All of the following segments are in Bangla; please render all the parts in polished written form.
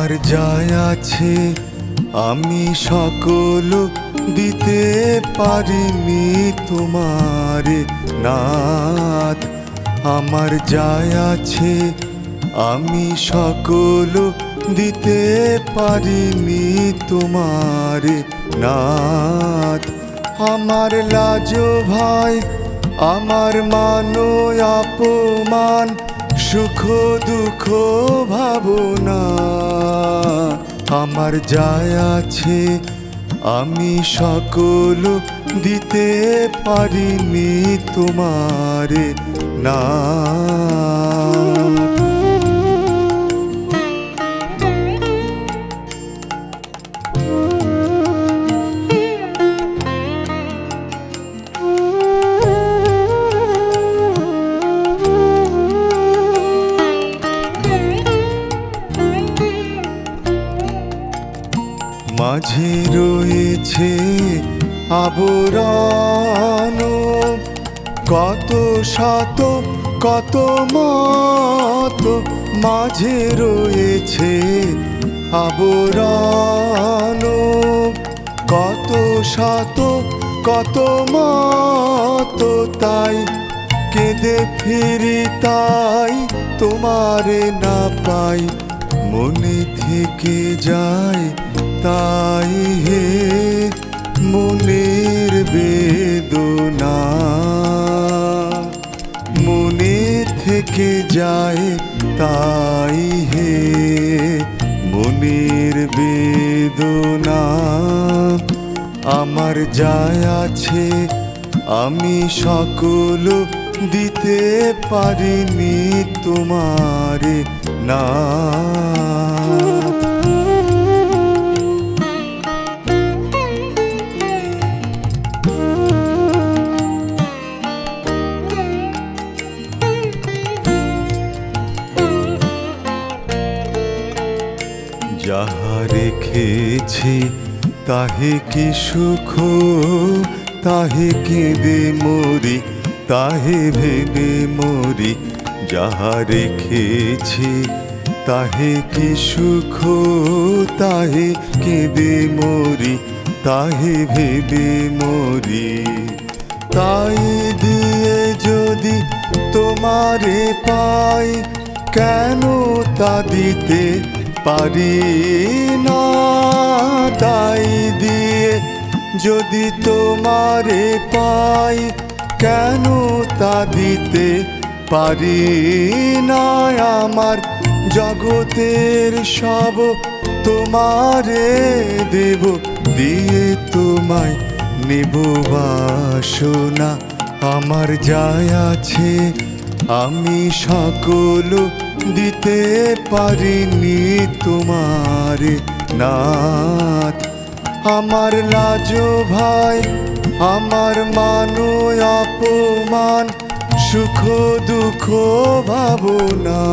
আমার যাই আছে আমি সকল দিতে পারিনি তোমারে নাথ। আমার যাই আছে আমি সকল দিতে পারিনি তোমারে নাথ। আমার লাজ ভাই আমার মান অপমান সুখ দুঃখ ভাবনা আমার যাই আছে আমি সকল দিতে পারিনি তোমারে নাথ। মাঝে রয়েছে আবরণ কত শত কত মত, মাঝে রয়েছে আবরণ কত শত কত মত। তাই কেঁদে ফিরি তাই তোমারে না পাই, মনে থেকে যায় তাই হে মনের বেদনা। মনে থেকে যায় তাই হে মনের বেদনা। আমার যাই আছে আমি সকল দিতে পারিনি তোমারে নাথ। যাহা রেখেছি তাহে কি সুখ, তাহে কেঁদে মরি তাহে ভেবে মরি। যাহা রেখেছি তাহে কি সুখ, তাহে কেঁদে মরি তাহে ভেবে মরি। তাই দিয়ে যদি তোমারে পাই কেন তা দিতে পারি না। তাই দিয়ে যদি তোমারে পাই কেন তা দিতে পারি না। আমার জগতের সব তোমারে দেব, দিয়ে তোমায় নেব বাসনা। আমার যাই আছে আমি সকল দিতে পারিনি তোমারে নাথ। আমার লাজ ভাই আমার মান অপমান সুখ দুঃখ ভাবনা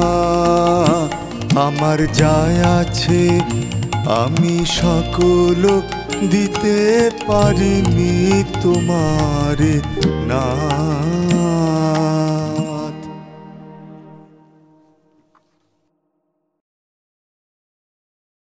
আমার যাই আছে আমি সকল দিতে পারিনি তোমারে নাথ।